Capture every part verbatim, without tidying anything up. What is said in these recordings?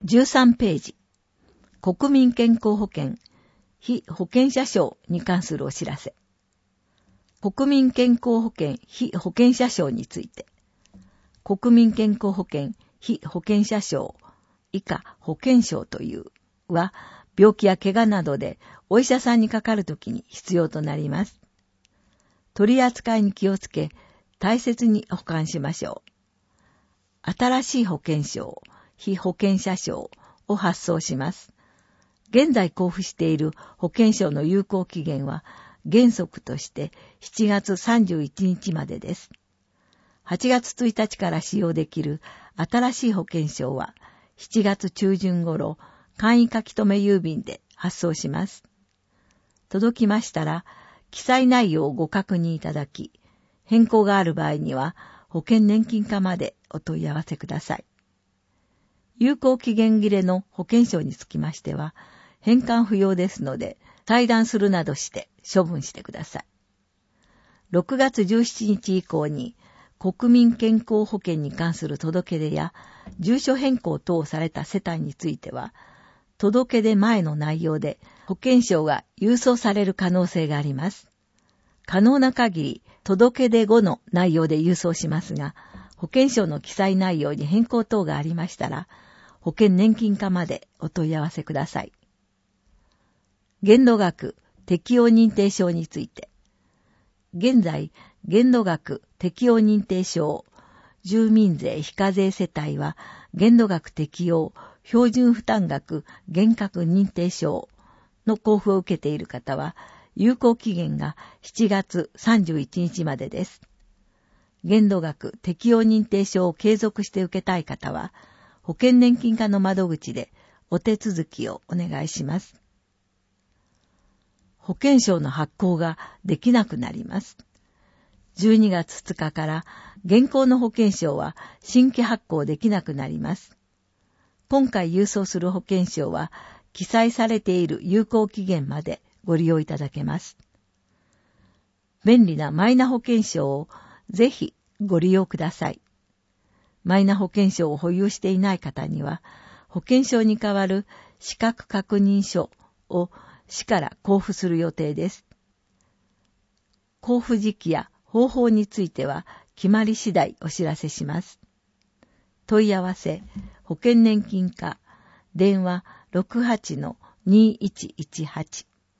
じゅうさんページ、国民健康保険、被保険者証に関するお知らせ。国民健康保険被保険者証について、国民健康保険被保険者証以下保険証というは、病気や怪我などでお医者さんにかかるときに必要となります。取り扱いに気をつけ、大切に保管しましょう。新しい保険証、被保険者証を発送します。現在交付している保険証の有効期限は原則としてしちがつさんじゅういちにちまでです。はちがつついたちから使用できる新しい保険証はしちがつちゅうじゅん頃簡易書留郵便で発送します。届きましたら記載内容をご確認いただき、変更がある場合には保険年金課までお問い合わせください。有効期限切れの保険証につきましては、返還不要ですので、裁断するなどして処分してください。ろくがつじゅうしちにち以降に、国民健康保険に関する届け出や、住所変更等された世帯については、届け出前の内容で保険証が郵送される可能性があります。可能な限り、届け出後の内容で郵送しますが、保険証の記載内容に変更等がありましたら、保険年金課までお問い合わせください。限度額適用認定証について。現在、限度額適用認定証、住民税非課税世帯は、限度額適用標準負担額厳格認定証の交付を受けている方は、有効期限がしちがつさんじゅういちにちまでです。限度額適用認定証を継続して受けたい方は、保険年金課の窓口でお手続きをお願いします。保険証の発行ができなくなります。じゅうにがつつかから現行の保険証は新規発行できなくなります。今回郵送する保険証は記載されている有効期限までご利用いただけます。便利なマイナ保険証をぜひご利用ください。マイナ保険証を保有していない方には、保険証に代わる資格確認書を市から交付する予定です。交付時期や方法については決まり次第お知らせします。問い合わせ、保険年金課、電話 ろくはちのにいちいちはち。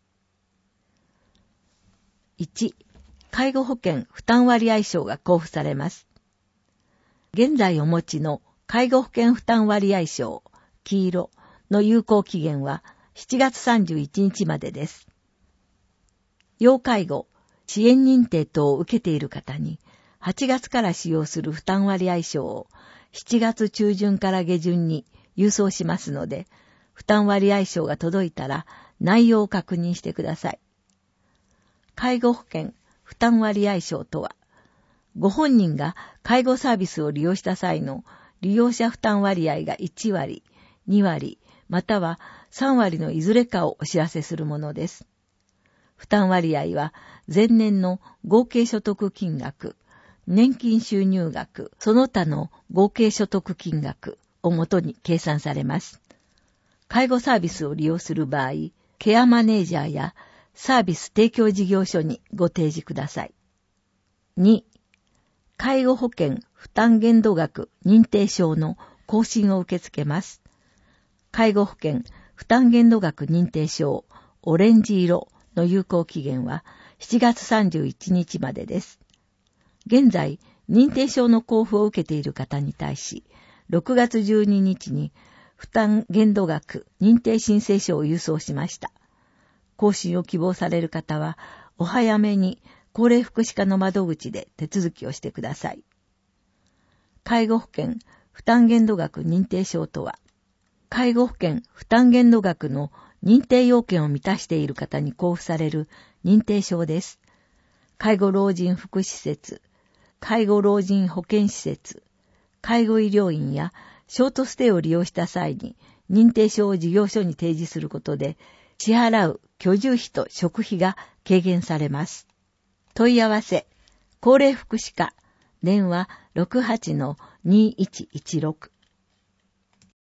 いち、介護保険負担割合証が交付されます。現在お持ちの介護保険負担割合証、黄色の有効期限はしちがつさんじゅういちにちまでです。要介護、支援認定等を受けている方にはちがつから使用する負担割合証をしちがつちゅうじゅんから下旬に郵送しますので、負担割合証が届いたら内容を確認してください。介護保険負担割合証とは、ご本人が介護サービスを利用した際の利用者負担割合がいちわり、にわり、またはさんわりのいずれかをお知らせするものです。負担割合は前年の合計所得金額、年金収入額、その他の合計所得金額をもとに計算されます。介護サービスを利用する場合、ケアマネージャーやサービス提供事業所にご提示ください。に、介護保険負担限度額認定証の更新を受け付けます。介護保険負担限度額認定証オレンジ色の有効期限はしちがつさんじゅういちにちまでです。現在、認定証の交付を受けている方に対し、ろくがつじゅうににちに負担限度額認定申請書を郵送しました。更新を希望される方は、お早めに高齢福祉課の窓口で手続きをしてください。介護保険負担限度額認定証とは、介護保険負担限度額の認定要件を満たしている方に交付される認定証です。介護老人福祉施設、介護老人保健施設、介護医療院やショートステイを利用した際に認定証を事業所に提示することで支払う居住費と食費が軽減されます。問い合わせ、高齢福祉課、電話 ろくはちのにいちいちろく。